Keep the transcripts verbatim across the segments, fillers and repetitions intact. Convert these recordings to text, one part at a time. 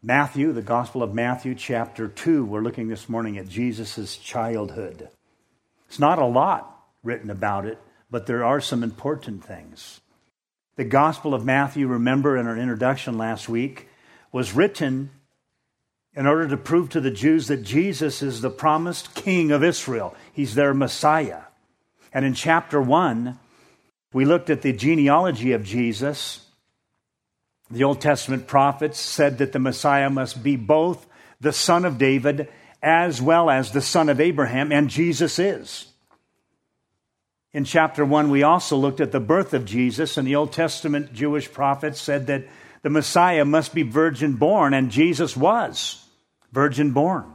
Matthew, the Gospel of Matthew, chapter two. We're looking this morning at Jesus' childhood. It's not a lot written about it, but there are some important things. The Gospel of Matthew, remember in our introduction last week, was written in order to prove to the Jews that Jesus is the promised King of Israel. He's their Messiah. And in chapter one, we looked at the genealogy of Jesus. The Old Testament prophets said that the Messiah must be both the son of David as well as the son of Abraham, and Jesus is. In chapter one, we also looked at the birth of Jesus, and the Old Testament Jewish prophets said that the Messiah must be virgin born, and Jesus was virgin born.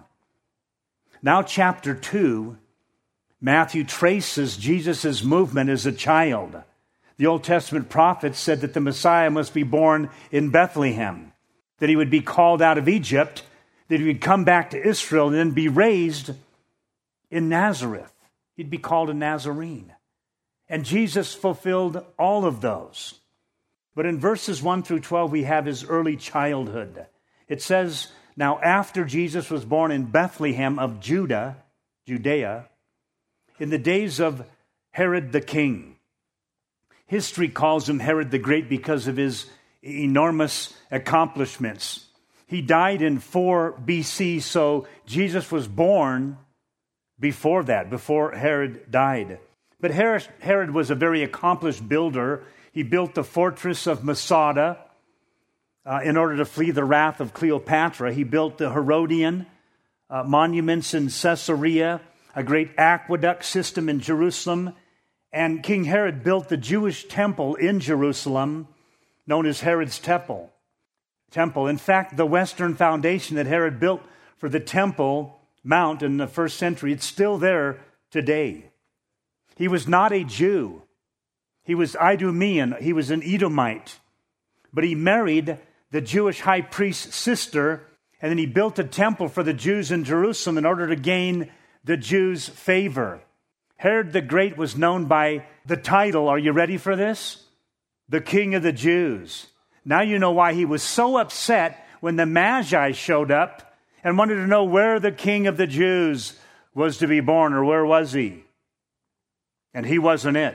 Now, chapter two, Matthew traces Jesus' movement as a child. The Old Testament prophets said that the Messiah must be born in Bethlehem, that he would be called out of Egypt, that he would come back to Israel and then be raised in Nazareth. He'd be called a Nazarene. And Jesus fulfilled all of those. But in verses one through twelve, we have his early childhood. It says, now after Jesus was born in Bethlehem of Judah, Judea, in the days of Herod the king. History calls him Herod the Great because of his enormous accomplishments. He died in four B C, so Jesus was born before that, before Herod died. But Herod, Herod was a very accomplished builder. He built the fortress of Masada uh, in order to flee the wrath of Cleopatra. He built the Herodian uh, monuments in Caesarea, a great aqueduct system in Jerusalem. And King Herod built the Jewish temple in Jerusalem, known as Herod's Temple. Temple. In fact, the western foundation that Herod built for the Temple Mount in the first century, it's still there today. He was not a Jew. He was Idumean. He was an Edomite. But he married the Jewish high priest's sister, and then he built a temple for the Jews in Jerusalem in order to gain the Jews' favor. Herod the Great was known by the title, are you ready for this? The King of the Jews. Now you know why he was so upset when the Magi showed up and wanted to know where the King of the Jews was to be born, or where was he? And he wasn't it.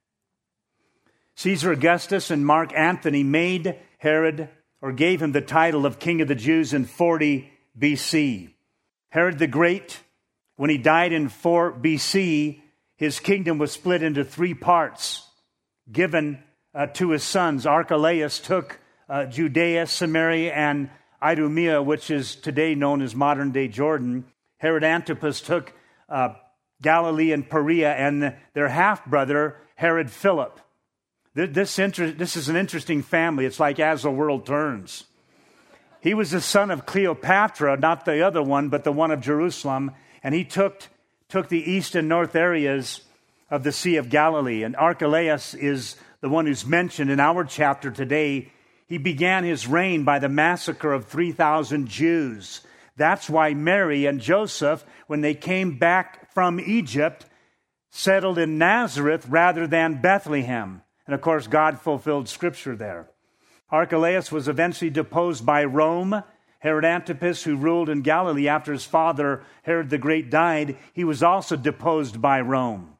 Caesar Augustus and Mark Antony made Herod, or gave him the title of King of the Jews in forty B C. Herod the Great, when he died in four B C, his kingdom was split into three parts, given uh, to his sons. Archelaus took uh, Judea, Samaria, and Idumea, which is today known as modern-day Jordan. Herod Antipas took uh, Galilee and Perea, and their half-brother, Herod Philip. This, inter- this is an interesting family. It's like as the world turns. He was the son of Cleopatra, not the other one, but the one of Jerusalem, and he took... took the east and north areas of the Sea of Galilee. And Archelaus is the one who's mentioned in our chapter today. He began his reign by the massacre of three thousand Jews. That's why Mary and Joseph, when they came back from Egypt, settled in Nazareth rather than Bethlehem. And of course, God fulfilled Scripture there. Archelaus was eventually deposed by Rome. Herod Antipas, who ruled in Galilee after his father, Herod the Great, died, he was also deposed by Rome.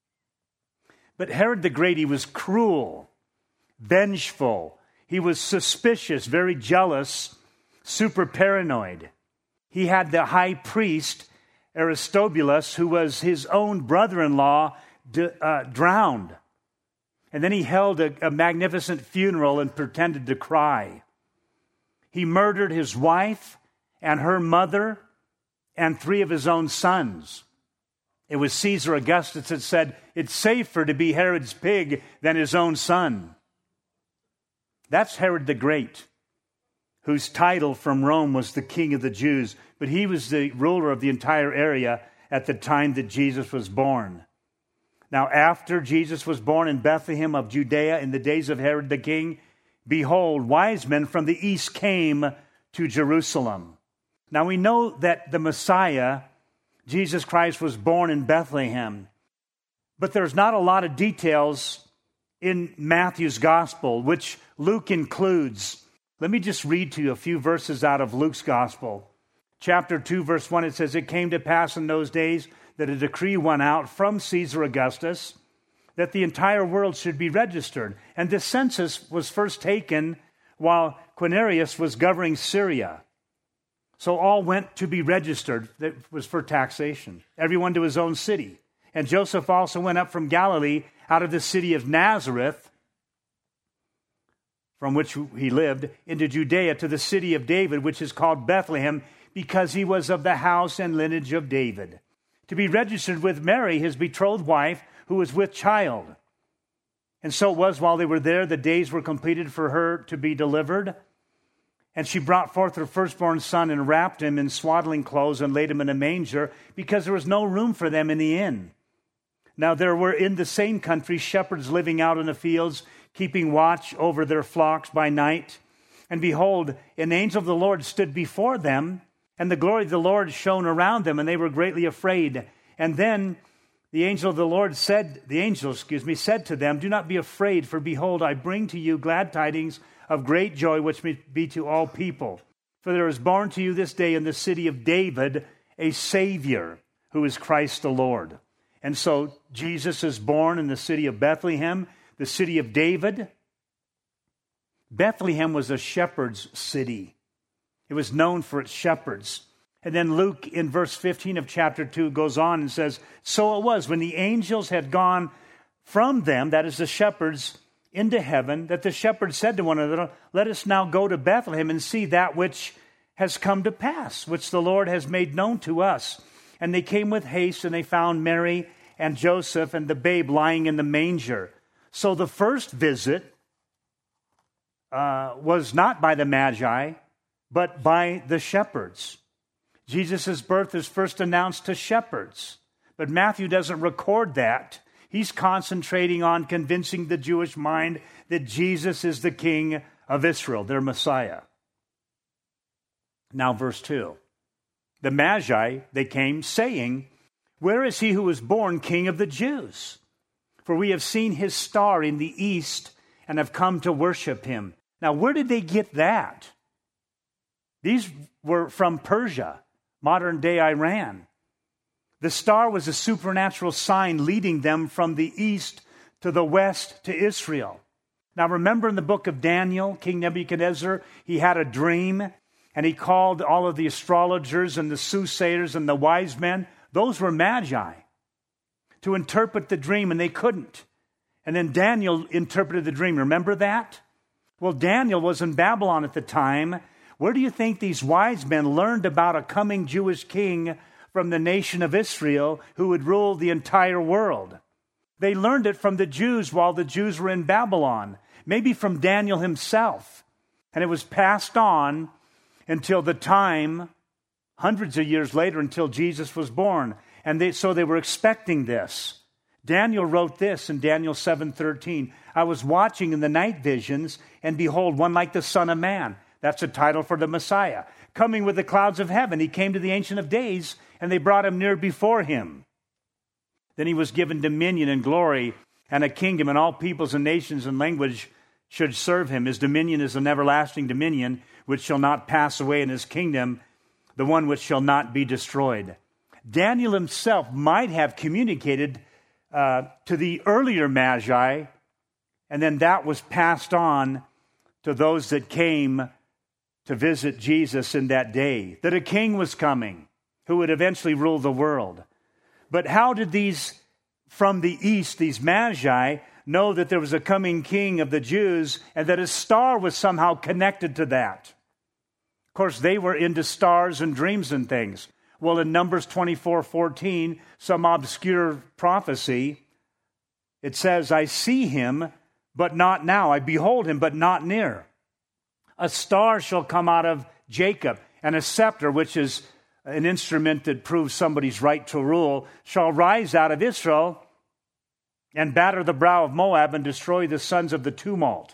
But Herod the Great, he was cruel, vengeful. He was suspicious, very jealous, super paranoid. He had the high priest, Aristobulus, who was his own brother-in-law, d- uh, drowned. And then he held a, a magnificent funeral and pretended to cry. He murdered his wife and her mother and three of his own sons. It was Caesar Augustus that said, it's safer to be Herod's pig than his own son. That's Herod the Great, whose title from Rome was the King of the Jews. But he was the ruler of the entire area at the time that Jesus was born. Now, after Jesus was born in Bethlehem of Judea in the days of Herod the king, behold, wise men from the east came to Jerusalem. Now we know that the Messiah, Jesus Christ, was born in Bethlehem. But there's not a lot of details in Matthew's gospel, which Luke includes. Let me just read to you a few verses out of Luke's Gospel. Chapter two, verse one, it says, "It came to pass in those days that a decree went out from Caesar Augustus that the entire world should be registered. And this census was first taken while Quirinius was governing Syria. So all went to be registered. That was for taxation. Everyone to his own city. And Joseph also went up from Galilee out of the city of Nazareth, from which he lived, into Judea to the city of David, which is called Bethlehem, because he was of the house and lineage of David, to be registered with Mary, his betrothed wife, who was with child. And so it was, while they were there, the days were completed for her to be delivered. And she brought forth her firstborn son and wrapped him in swaddling clothes and laid him in a manger, because there was no room for them in the inn. Now there were in the same country shepherds living out in the fields, keeping watch over their flocks by night. And behold, an angel of the Lord stood before them, and the glory of the Lord shone around them, and they were greatly afraid. And then the angel of the Lord said, the angel, excuse me, said to them, "Do not be afraid, for behold, I bring to you glad tidings of great joy, which may be to all people. For there is born to you this day in the city of David a Savior, who is Christ the Lord." And so Jesus is born in the city of Bethlehem, the city of David. Bethlehem was a shepherd's city. It was known for its shepherds. And then Luke in verse fifteen of chapter two goes on and says, "So it was when the angels had gone from them," that is the shepherds, "into heaven, that the shepherds said to one another, 'Let us now go to Bethlehem and see that which has come to pass, which the Lord has made known to us.' And they came with haste, and they found Mary and Joseph and the babe lying in the manger." So the first visit uh, was not by the Magi, but by the shepherds. Jesus' birth is first announced to shepherds, but Matthew doesn't record that. He's concentrating on convincing the Jewish mind that Jesus is the King of Israel, their Messiah. Now, verse two. The Magi, they came saying, "Where is he who was born King of the Jews? For we have seen his star in the east and have come to worship him." Now, where did they get that? These were from Persia, modern-day Iran. The star was a supernatural sign leading them from the east to the west to Israel. Now, remember in the book of Daniel, King Nebuchadnezzar, he had a dream, and he called all of the astrologers and the soothsayers and the wise men. Those were Magi to interpret the dream, and they couldn't. And then Daniel interpreted the dream. Remember that? Well, Daniel was in Babylon at the time. Where do you think these wise men learned about a coming Jewish king from the nation of Israel who would rule the entire world? They learned it from the Jews while the Jews were in Babylon, maybe from Daniel himself. And it was passed on until the time, hundreds of years later, until Jesus was born. And they, so they were expecting this. Daniel wrote this in Daniel seven thirteen. "I was watching in the night visions, and behold, one like the Son of Man." That's a title for the Messiah. "Coming with the clouds of heaven, he came to the Ancient of Days, and they brought him near before him. Then he was given dominion and glory and a kingdom, and all peoples and nations and language should serve him. His dominion is an everlasting dominion, which shall not pass away, in his kingdom, the one which shall not be destroyed." Daniel himself might have communicated uh, to the earlier Magi, and then that was passed on to those that came to visit Jesus in that day, that a king was coming who would eventually rule the world. But how did these from the east, these Magi, know that there was a coming king of the Jews and that a star was somehow connected to that? Of course, they were into stars and dreams and things. Well, in Numbers twenty-four fourteen, some obscure prophecy, it says, "I see him, but not now. I behold him, but not near. A star shall come out of Jacob, and a scepter," which is an instrument that proves somebody's right to rule, "shall rise out of Israel and batter the brow of Moab and destroy the sons of the tumult.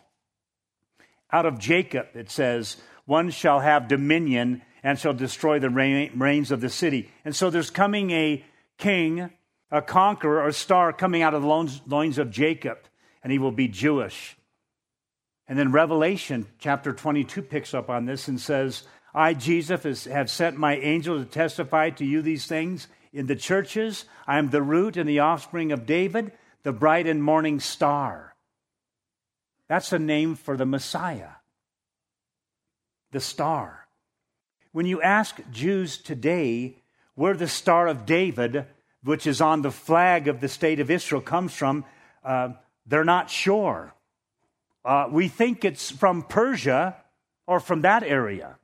Out of Jacob," it says, "one shall have dominion and shall destroy the reigns of the city." And so there's coming a king, a conqueror, a star coming out of the loins of Jacob, and he will be Jewish. And then Revelation chapter twenty-two picks up on this and says, I, Jesus, have sent my angel to testify to you these things in the churches. I am the root and the offspring of David, the bright and morning star. That's a name for the Messiah, the star. When you ask Jews today where the Star of David, which is on the flag of the state of Israel, comes from, uh, they're not sure. Uh, we think it's from Persia or from that area.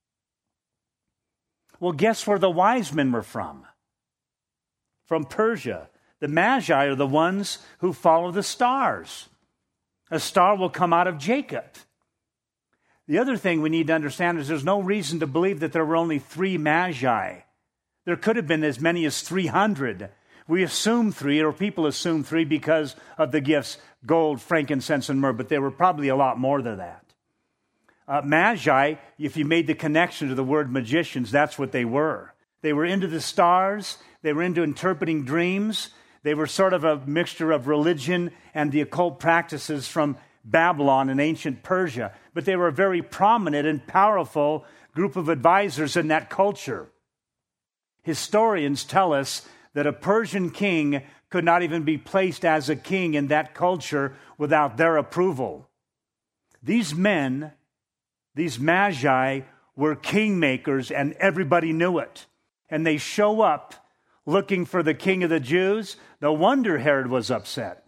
Well, guess where the wise men were from? From Persia. The Magi are the ones who follow the stars. A star will come out of Jacob. The other thing we need to understand is there's no reason to believe that there were only three Magi. There could have been as many as three hundred. We assume three, or people assume three because of the gifts, gold, frankincense, and myrrh, but there were probably a lot more than that. Uh, Magi, if you made the connection to the word magicians, that's what they were. They were into the stars. They were into interpreting dreams. They were sort of a mixture of religion and the occult practices from Babylon and ancient Persia. But they were a very prominent and powerful group of advisors in that culture. Historians tell us that a Persian king could not even be placed as a king in that culture without their approval. These men, these Magi, were kingmakers, and everybody knew it. And they show up looking for the king of the Jews. No wonder Herod was upset.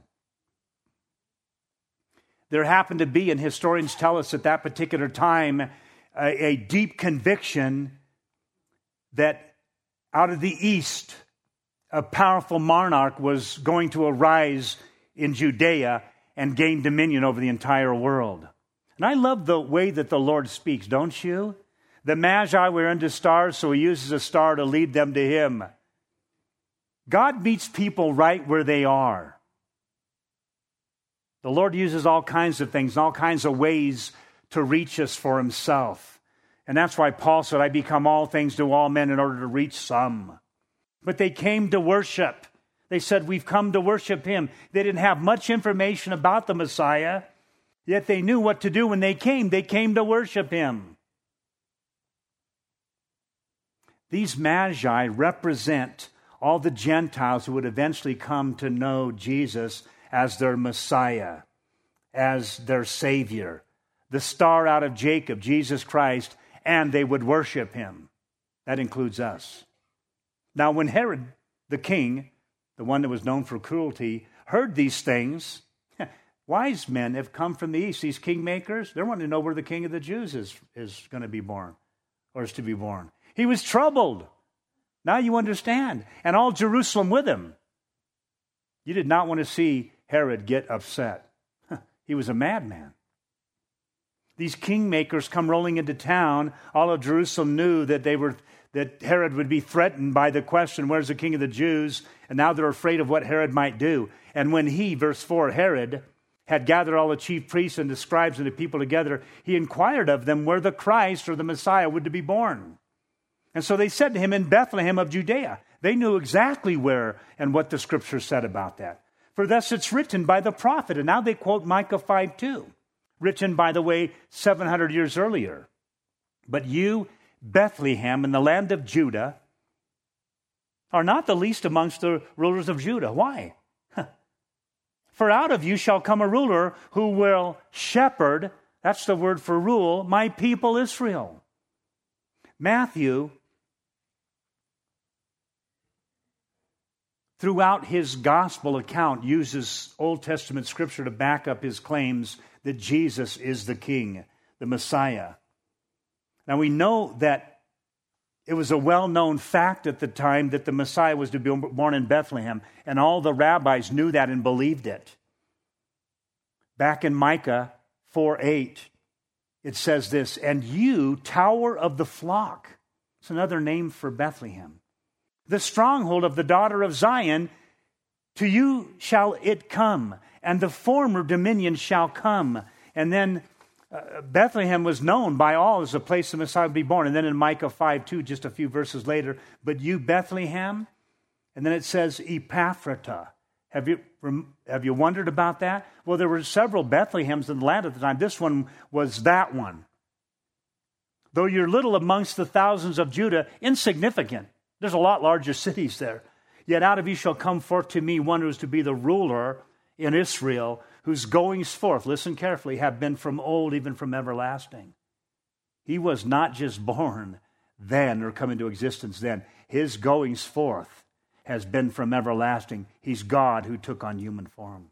There happened to be, and historians tell us at that particular time, a, a deep conviction that out of the east, a powerful monarch was going to arise in Judea and gain dominion over the entire world. And I love the way that the Lord speaks, don't you? The Magi were into stars, so he uses a star to lead them to him. God meets people right where they are. The Lord uses all kinds of things, all kinds of ways to reach us for himself. And that's why Paul said, I become all things to all men in order to reach some. But they came to worship. They said, we've come to worship him. They didn't have much information about the Messiah, yet they knew what to do when they came. They came to worship him. These Magi represent all the Gentiles who would eventually come to know Jesus as their Messiah, as their Savior, the star out of Jacob, Jesus Christ, and they would worship him. That includes us. Now, when Herod the king, the one that was known for cruelty, heard these things, wise men have come from the east, these kingmakers, they're wanting to know where the king of the Jews is, is going to be born, or is to be born. He was troubled. Now you understand. And all Jerusalem with him. You did not want to see Herod get upset. He was a madman. These kingmakers come rolling into town. All of Jerusalem knew that they were that Herod would be threatened by the question, where's the king of the Jews? And now they're afraid of what Herod might do. And when he, verse four, Herod, had gathered all the chief priests and the scribes and the people together, he inquired of them where the Christ or the Messiah would to be born. And so they said to him, in Bethlehem of Judea. They knew exactly where and what the scripture said about that. For thus it's written by the prophet. And now they quote Micah five two, written, by the way, seven hundred years earlier. But you, Bethlehem, in the land of Judah, are not the least amongst the rulers of Judah. Why? For out of you shall come a ruler who will shepherd, that's the word for rule, my people Israel. Matthew, throughout his gospel account, uses Old Testament scripture to back up his claims that Jesus is the King, the Messiah. Now we know that it was a well-known fact at the time that the Messiah was to be born in Bethlehem, and all the rabbis knew that and believed it. Back in Micah four eight, it says this, and you, tower of the flock, it's another name for Bethlehem, the stronghold of the daughter of Zion, to you shall it come, and the former dominion shall come. And then uh, Bethlehem was known by all as a place the Messiah would be born. And then in Micah five two, just a few verses later, but you, Bethlehem, and then it says Ephrathah. Have you Have you wondered about that? Well, there were several Bethlehems in the land at the time. This one was that one. Though you're little amongst the thousands of Judah, insignificant. There's a lot larger cities there. Yet out of you shall come forth to me one who is to be the ruler in Israel, whose goings forth, listen carefully, have been from old, even from everlasting. He was not just born then or come into existence then. His goings forth has been from everlasting. He's God who took on human form.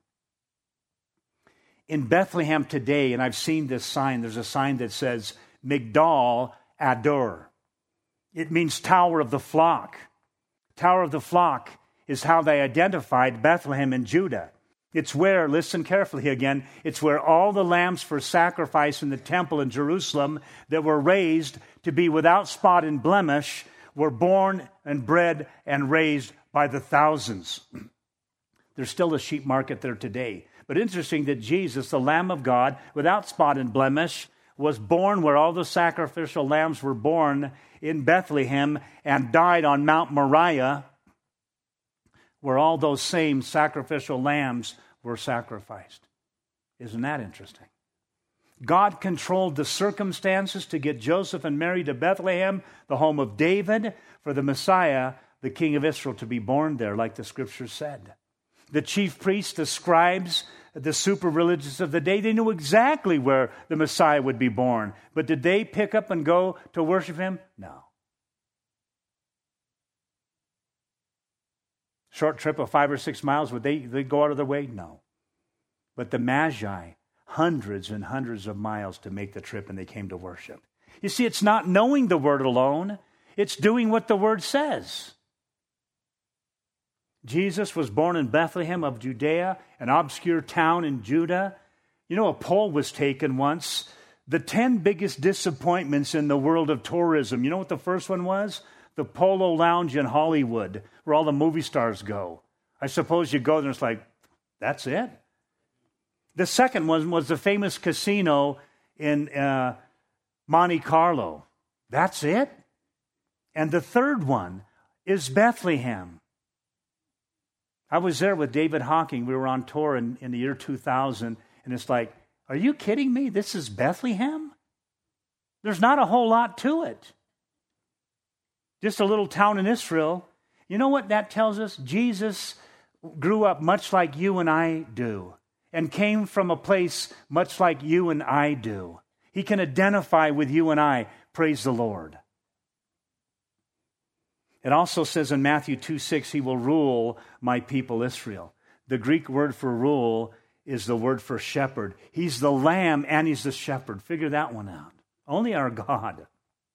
In Bethlehem today, and I've seen this sign, there's a sign that says Migdal Ador. It means Tower of the Flock. Tower of the Flock is how they identified Bethlehem in Judah. It's where, listen carefully again, it's where all the lambs for sacrifice in the temple in Jerusalem that were raised to be without spot and blemish were born and bred and raised by the thousands. There's still a sheep market there today. But interesting that Jesus, the Lamb of God, without spot and blemish, was born where all the sacrificial lambs were born in Bethlehem and died on Mount Moriah, where all those same sacrificial lambs were sacrificed. Isn't that interesting? God controlled the circumstances to get Joseph and Mary to Bethlehem, the home of David, for the Messiah, the King of Israel, to be born there, like the Scripture said. The chief priests, the scribes, the super religious of the day, they knew exactly where the Messiah would be born. But did they pick up and go to worship him? No. Short trip of five or six miles, would they, they go out of their way? No. But the Magi, hundreds and hundreds of miles to make the trip, and they came to worship. You see, it's not knowing the Word alone. It's doing what the Word says. Jesus was born in Bethlehem of Judea, an obscure town in Judah. You know, a poll was taken once. The ten biggest disappointments in the world of tourism. You know what the first one was? The Polo Lounge in Hollywood, where all the movie stars go. I suppose you go there and it's like, that's it? The second one was the famous casino in uh, Monte Carlo. That's it? And the third one is Bethlehem. I was there with David Hawking. We were on tour in, in the year two thousand, and it's like, are you kidding me? This is Bethlehem? There's not a whole lot to it. Just a little town in Israel. You know what that tells us? Jesus grew up much like you and I do, and came from a place much like you and I do. He can identify with you and I. Praise the Lord. It also says in Matthew two six, he will rule my people Israel. The Greek word for rule is the word for shepherd. He's the lamb and he's the shepherd. Figure that one out. Only our God.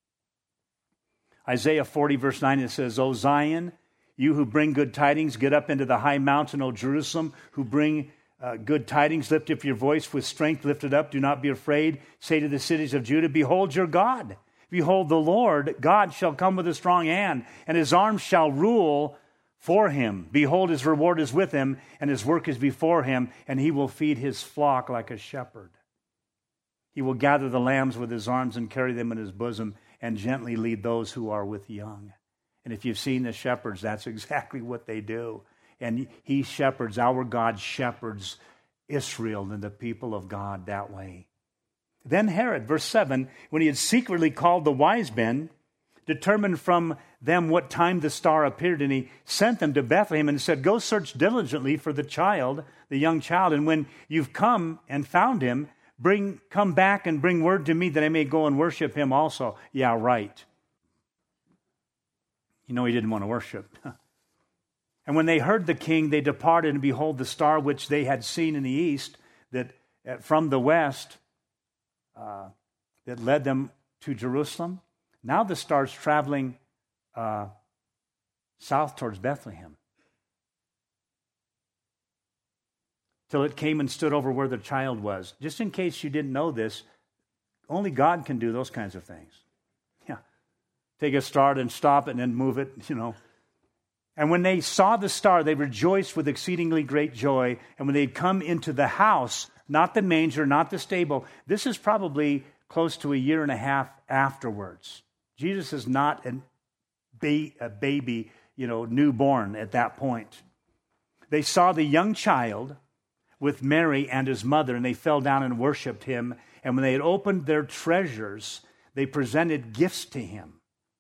Isaiah forty verse nine, it says, O Zion, you who bring good tidings, get up into the high mountain, O Jerusalem, who bring uh, good tidings, lift up your voice with strength, lift it up, do not be afraid. Say to the cities of Judah, behold your God. Behold, the Lord God shall come with a strong hand, and his arm shall rule for him. Behold, his reward is with him, and his work is before him, and he will feed his flock like a shepherd. He will gather the lambs with his arms and carry them in his bosom, and gently lead those who are with young. And if you've seen the shepherds, that's exactly what they do. And he shepherds, our God shepherds Israel and the people of God that way. Then Herod, verse seven, when he had secretly called the wise men, determined from them what time the star appeared, and he sent them to Bethlehem and said, go search diligently for the child, the young child, and when you've come and found him, bring come back and bring word to me that I may go and worship him also. Yeah, right. You know he didn't want to worship. And when they heard the king, they departed, and behold, the star which they had seen in the east, that uh, from the west, uh, that led them to Jerusalem. Now the star's traveling uh, south towards Bethlehem, till it came and stood over where the child was. Just in case you didn't know this, only God can do those kinds of things. Yeah, take a star and stop it and then move it, you know. And when they saw the star, they rejoiced with exceedingly great joy. And when they'd come into the house, not the manger, not the stable, this is probably close to a year and a half afterwards. Jesus is not an ba- a baby, you know, newborn at that point. They saw the young child with Mary and his mother, and they fell down and worshiped him. And when they had opened their treasures, they presented gifts to him: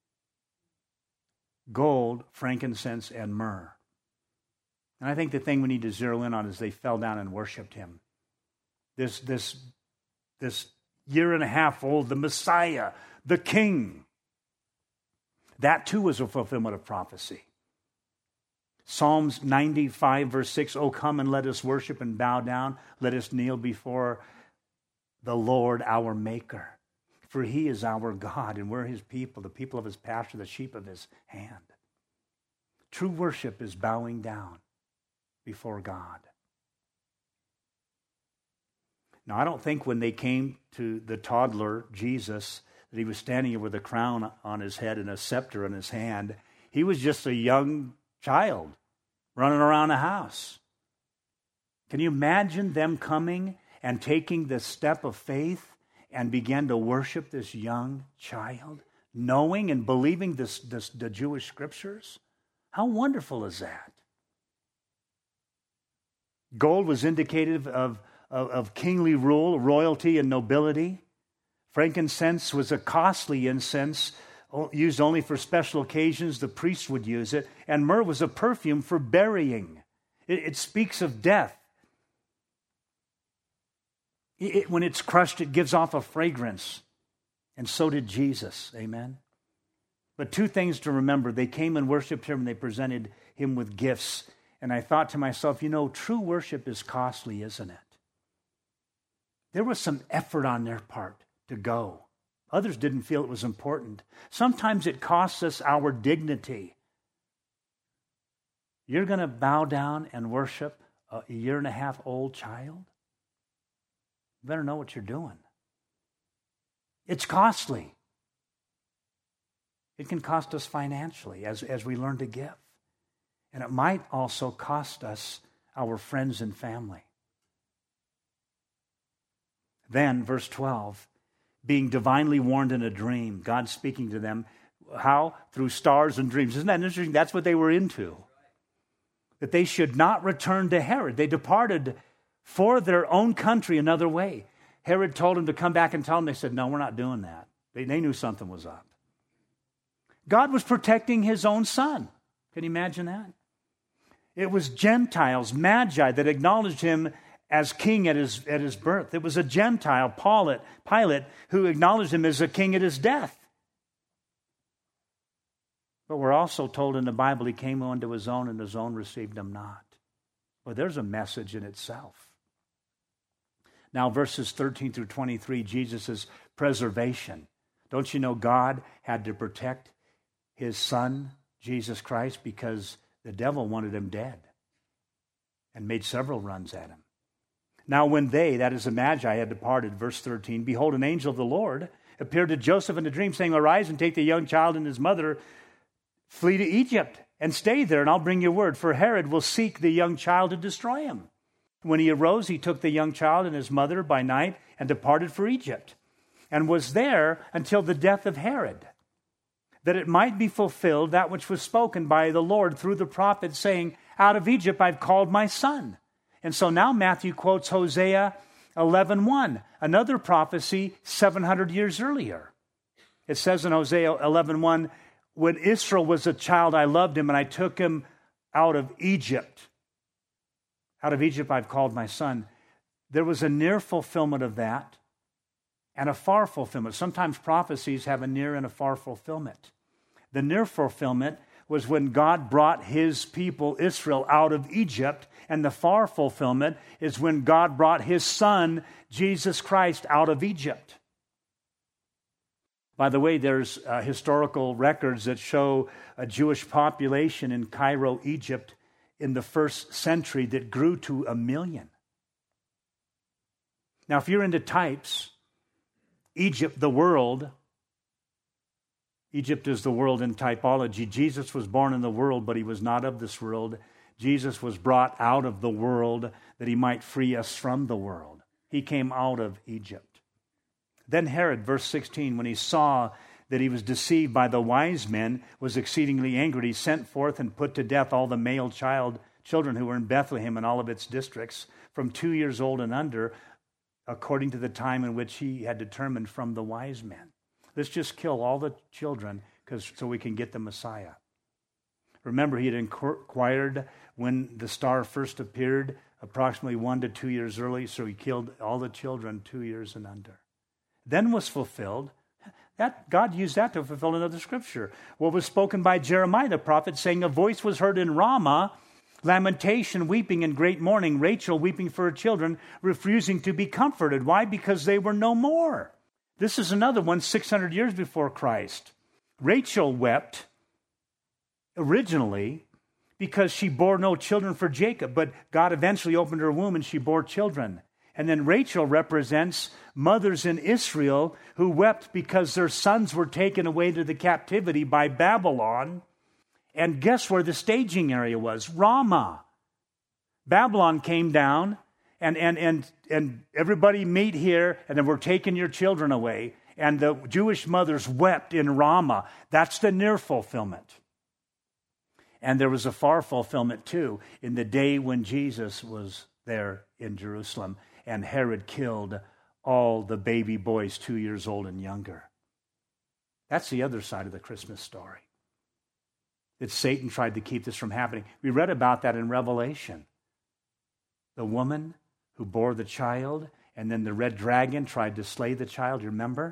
gold, frankincense, and myrrh. And I think the thing we need to zero in on is they fell down and worshiped him. This, this, this year and a half old, the Messiah, the King. That too was a fulfillment of prophecy. Psalms ninety-five, verse six, "Oh, come and let us worship and bow down. Let us kneel before the Lord our Maker. For he is our God, and we're his people, the people of his pasture, the sheep of his hand." True worship is bowing down before God. Now, I don't think when they came to the toddler, Jesus, that he was standing here with a crown on his head and a scepter in his hand. He was just a young child running around the house. Can you imagine them coming and taking the step of faith and began to worship this young child, knowing and believing this, this, the Jewish scriptures? How wonderful is that? Gold was indicative of, of, of kingly rule, royalty, and nobility. Frankincense was a costly incense used only for special occasions. The priest would use it. And myrrh was a perfume for burying. It, it speaks of death. It, it, when it's crushed, it gives off a fragrance. And so did Jesus. Amen? But two things to remember. They came and worshiped him, and they presented him with gifts. And I thought to myself, you know, true worship is costly, isn't it? There was some effort on their part to go. Others didn't feel it was important. Sometimes it costs us our dignity. You're going to bow down and worship a year and a half old child? You better know what you're doing. It's costly. It can cost us financially as, as we learn to give. And it might also cost us our friends and family. Then, verse twelve, being divinely warned in a dream, God speaking to them. How? Through stars and dreams. Isn't that interesting? That's what they were into. That they should not return to Herod. They departed for their own country another way. Herod told them to come back and tell them. They said, no, we're not doing that. They, they knew something was up. God was protecting his own son. Can you imagine that? It was Gentiles, Magi, that acknowledged him as king at his, at his birth. It was a Gentile, Pilate, Pilate, who acknowledged him as a king at his death. But we're also told in the Bible he came unto his own, and his own received him not. Well, there's a message in itself. Now, verses thirteen through twenty-three, Jesus' preservation. Don't you know God had to protect his son, Jesus Christ, because the devil wanted him dead and made several runs at him. Now when they, that is the Magi, had departed, verse thirteen, behold, an angel of the Lord appeared to Joseph in a dream, saying, arise and take the young child and his mother, flee to Egypt, and stay there, and I'll bring you word, for Herod will seek the young child to destroy him. When he arose, he took the young child and his mother by night and departed for Egypt, and was there until the death of Herod, that it might be fulfilled that which was spoken by the Lord through the prophet, saying, out of Egypt I've called my son. And so now Matthew quotes Hosea eleven one, another prophecy seven hundred years earlier. It says in Hosea eleven one, when Israel was a child, I loved him, and I took him out of Egypt. Out of Egypt I've called my son. There was a near fulfillment of that and a far fulfillment. Sometimes prophecies have a near and a far fulfillment. The near fulfillment was when God brought his people, Israel, out of Egypt, and the far fulfillment is when God brought his son, Jesus Christ, out of Egypt. By the way, there's uh, historical records that show a Jewish population in Cairo, Egypt, in the first century that grew to a million. Now, if you're into types, Egypt, the world, Egypt is the world in typology. Jesus was born in the world, but he was not of this world. Jesus was brought out of the world that he might free us from the world. He came out of Egypt. Then Herod, verse sixteen, when he saw that he was deceived by the wise men, was exceedingly angry. He sent forth and put to death all the male child children who were in Bethlehem and all of its districts from two years old and under, according to the time in which he had determined from the wise men. Let's just kill all the children because so we can get the Messiah. Remember, he had inquired when the star first appeared, approximately one to two years early, so he killed all the children two years and under. Then was fulfilled, that God used that to fulfill another scripture. What was spoken by Jeremiah the prophet, saying, a voice was heard in Ramah, lamentation, weeping, and great mourning, Rachel weeping for her children, refusing to be comforted. Why? Because they were no more. This is another one six hundred years before Christ. Rachel wept originally because she bore no children for Jacob, but God eventually opened her womb and she bore children. And then Rachel represents mothers in Israel who wept because their sons were taken away to the captivity by Babylon. And guess where the staging area was? Ramah. Babylon came down and, and, and, and everybody meet here and then we're taking your children away. And the Jewish mothers wept in Ramah. That's the near fulfillment. And there was a far fulfillment too in the day when Jesus was there in Jerusalem and Herod killed all the baby boys two years old and younger. That's the other side of the Christmas story. That Satan tried to keep this from happening. We read about that in Revelation. The woman who bore the child and then the red dragon tried to slay the child, you remember?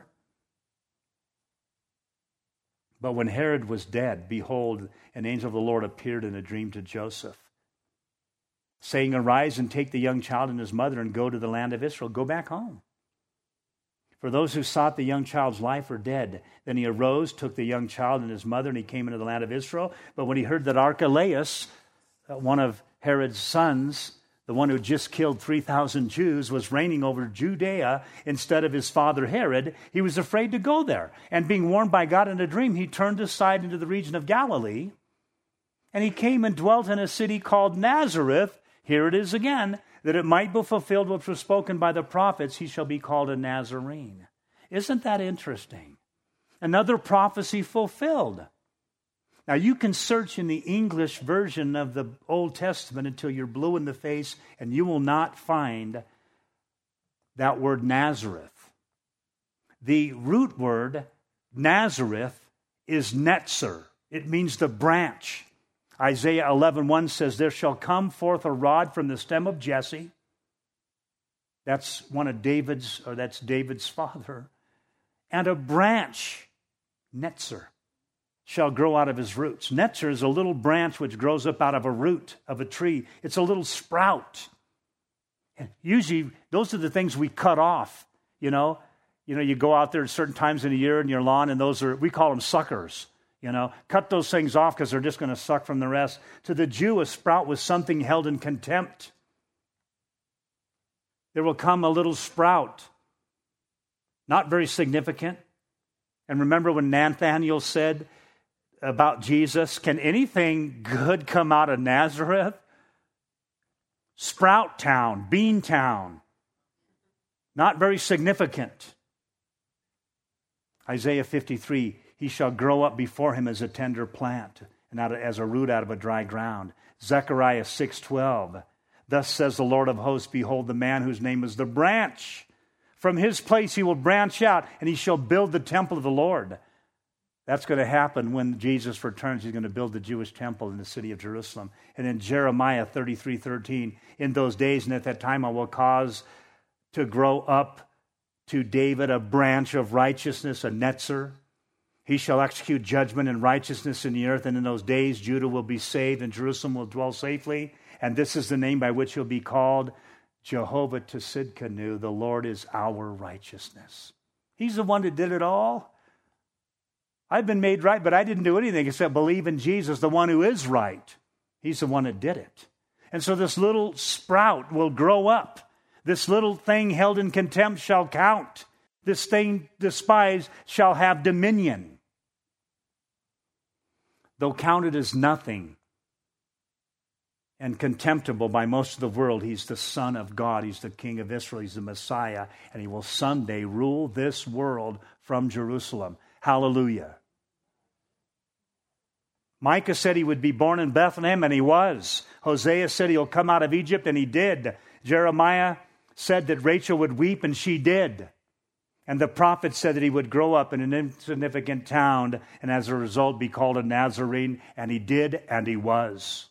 But when Herod was dead, behold, an angel of the Lord appeared in a dream to Joseph, saying, arise and take the young child and his mother and go to the land of Israel. Go back home. For those who sought the young child's life are dead. Then he arose, took the young child and his mother, and he came into the land of Israel. But when he heard that Archelaus, one of Herod's sons, the one who just killed three thousand Jews, was reigning over Judea instead of his father Herod, he was afraid to go there. And being warned by God in a dream, he turned aside into the region of Galilee. And he came and dwelt in a city called Nazareth. Here it is again, that it might be fulfilled which was spoken by the prophets, he shall be called a Nazarene. Isn't that interesting? Another prophecy fulfilled. Now, you can search in the English version of the Old Testament until you're blue in the face, and you will not find that word Nazareth. The root word, Nazareth, is netzer. It means the branch. Isaiah eleven one says, there shall come forth a rod from the stem of Jesse. That's one of David's, or that's David's father. And a branch, netzer, shall grow out of his roots. Netzer is a little branch which grows up out of a root of a tree. It's a little sprout. And usually, those are the things we cut off, you know. You know, you go out there at certain times in the year in your lawn, and those are, we call them suckers. You know, cut those things off because they're just going to suck from the rest. To the Jew, a sprout was something held in contempt. There will come a little sprout. Not very significant. And remember when Nathanael said about Jesus, can anything good come out of Nazareth? Sprout town, bean town. Not very significant. Isaiah fifty-three, he shall grow up before him as a tender plant and out of, as a root out of a dry ground. Zechariah six twelve, thus says the Lord of hosts, behold the man whose name is the branch. From his place he will branch out and he shall build the temple of the Lord. That's going to happen when Jesus returns. He's going to build the Jewish temple in the city of Jerusalem. And in Jeremiah thirty-three thirteen, in those days and at that time I will cause to grow up to David a branch of righteousness, a netzer. He shall execute judgment and righteousness in the earth, and in those days Judah will be saved and Jerusalem will dwell safely. And this is the name by which he'll be called Jehovah Tsidkenu. The Lord is our righteousness. He's the one that did it all. I've been made right, but I didn't do anything except believe in Jesus, the one who is right. He's the one that did it. And so this little sprout will grow up. This little thing held in contempt shall count. This thing despised shall have dominion. Though counted as nothing and contemptible by most of the world, he's the Son of God. He's the King of Israel. He's the Messiah. And he will someday rule this world from Jerusalem. Hallelujah. Micah said he would be born in Bethlehem, and he was. Hosea said he'll come out of Egypt, and he did. Jeremiah said that Rachel would weep, and she did. And the prophet said that he would grow up in an insignificant town, and as a result be called a Nazarene, and he did, and he was.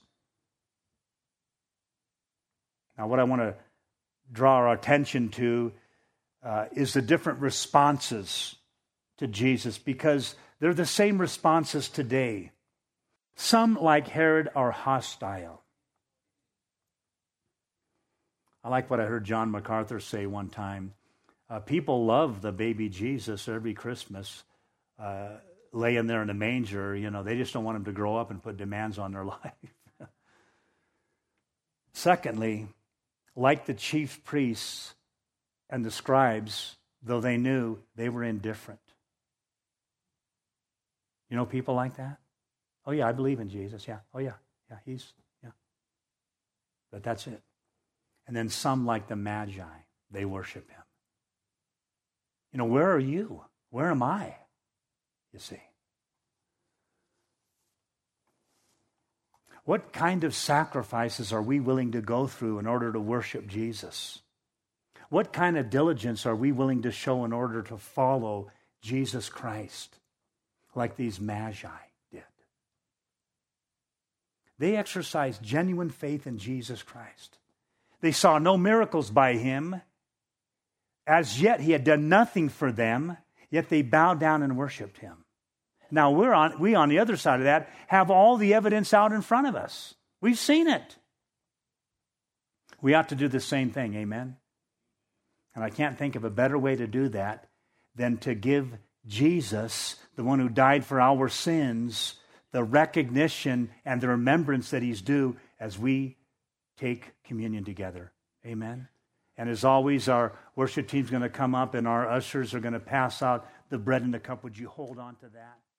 Now, what I want to draw our attention to uh, is the different responses to Jesus, because they're the same responses today. Some, like Herod, are hostile. I like what I heard John MacArthur say one time. Uh, people love the baby Jesus every Christmas, uh, laying there in a manger. You know, they just don't want him to grow up and put demands on their life. Secondly, like the chief priests and the scribes, though they knew, they were indifferent. You know people like that? Oh yeah, I believe in Jesus. Yeah. Oh yeah. Yeah, he's, yeah. But that's it. And then some, like the Magi, they worship him. You know, where are you? Where am I? You see. What kind of sacrifices are we willing to go through in order to worship Jesus? What kind of diligence are we willing to show in order to follow Jesus Christ, like these Magi did? They exercised genuine faith in Jesus Christ. They saw no miracles by him. As yet, he had done nothing for them, yet they bowed down and worshiped him. Now, we're on, we on the other side of that have all the evidence out in front of us. We've seen it. We ought to do the same thing, amen? And I can't think of a better way to do that than to give Jesus, the one who died for our sins, the recognition and the remembrance that he's due as we take communion together. Amen? And as always, our worship team's going to come up and our ushers are going to pass out the bread and the cup. Would you hold on to that?